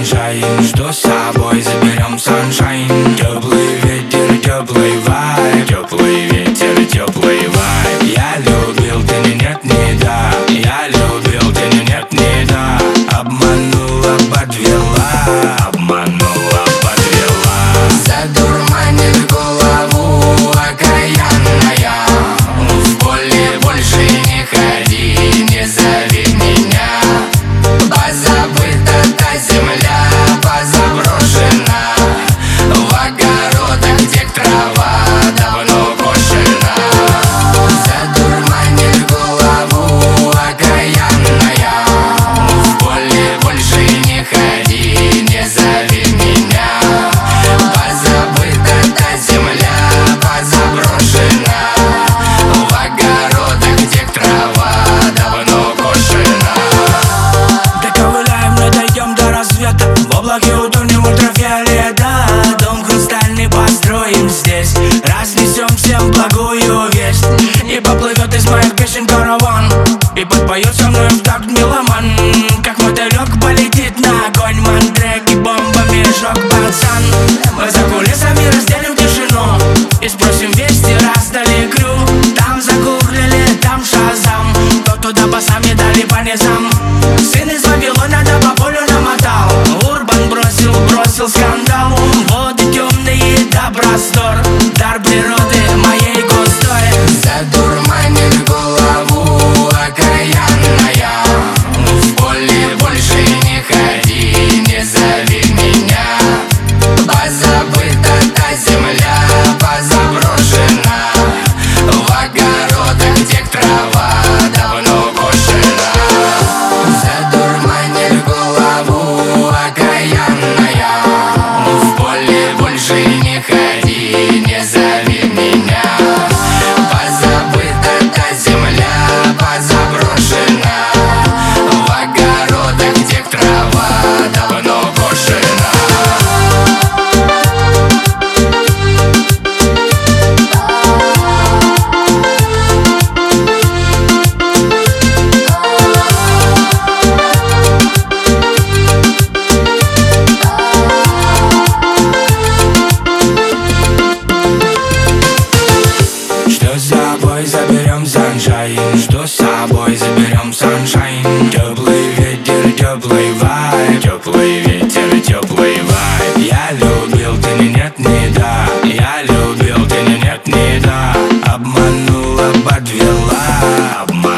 саншайн. Что с собой заберем саншайн? Теплый ветер, теплый вайб, теплый ветер, теплый вайб. Я любил, ты нет, не да. Я любил, ты нет, не да. Обманула, подвела, обманула, подвела. Задурманит голову окаянная. В поле больше не ходи, не зови меня. Позабыта та земля, позаброшена. В огородах, где трава давно кошена. Задурманит голову окаянная. В поле больше не ходи, не зови меня. Позабыта та земля, позаброшена. В огородах, где трава давно кошена. Доковыляем, не дойдем до рассвета. В облаке утонем ультрафиолета. Дом хрустальный построим здесь. Разнесем всем благую весть. И поплывет из моих песен караван. И подпоет со мной в такт меломан. Как мотылек полетит на огонь. Мандрек и бомбами жёг пацан. Мы за кулисами разделим тишину. И спросим вести, раздали крю. Там загуглили, там шазам. То туда басами дали по низам. Сын из Вавилона да по полю намотал. Урбан бросил скандал. Воды темные да простор. Дар природы моей густой. Задурманит голову окаянная. В поле больше не ходи, не зови меня. Позабыта та земля, позаброшена. В огородах, где трава давно кошена. Задурманит голову окаянная. В поле больше не ходи, не зови меня. Позабыта та земля, позаброшена. В огородах, где трава давно кошена. Что с собой заберем саншайн? Что с собой заберем саншайн? Теплый ветер, теплый вайб, теплый ветер, теплый вайб. Я любил, ты нет, не да. Я любил, ты нет, не да. Обманула, подвела, обманула.